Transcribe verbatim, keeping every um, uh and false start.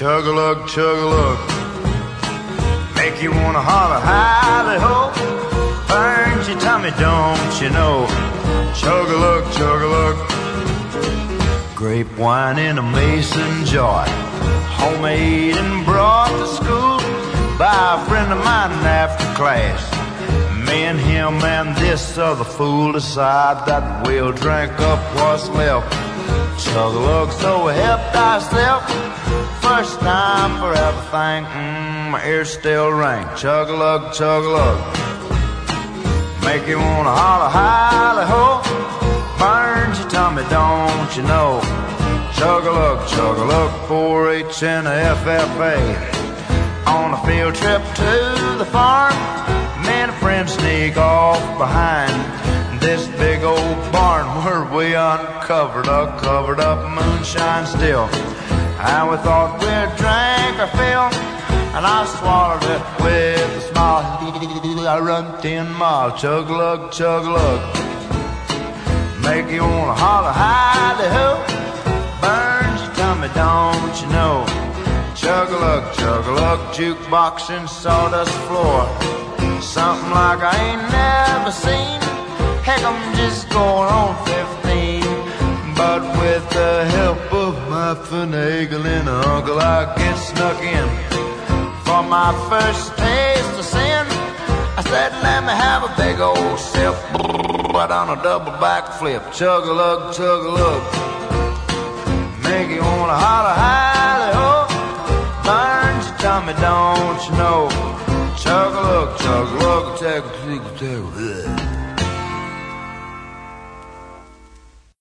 Chug-a-lug, chug-a-lug, make you wanna holler, hi-de-ho. Burns your tummy, don't you know? Chug-a-lug, chug-a-lug, grape wine in a mason jar, homemade and brought to school by a friend of mine after class. Me and him and this other fool decide that we'll drink up what's left. Chug-a-lug, so we helped ourselves. First time for everything, mm, my ears still ring. Chug-a-lug, chug-a-lug, make you wanna holler, hi-de-ho. Burns your tummy, don't you know? Chug-a-lug, chug-a-lug, four H and a F F A. On a field trip to the farm, me and a friend sneak off behind this big old barn where we uncovered a covered up moonshine still. And we thought we'd drink our fill, and I swallowed it with a smile. I run ten miles, chug-a-lug, chug-a-lug, make you wanna holler, hi-de-ho. Burns your tummy, don't you know? Chug-a-lug, chug-a-lug, jukebox and sawdust floor, something like I ain't never seen. Heck, I'm just going on fifteen, but with the help of my finagling uncle, I get snuck in. For my first taste of sin, I said, let me have a big old sip, but on a double backflip. Chug-a-lug, chug-a-lug, make you wanna holler, hi-de-ho. Burns your tummy, don't you know? Chug-a-lug, chug-a-lug, chug-a-lug, chug-a-lug.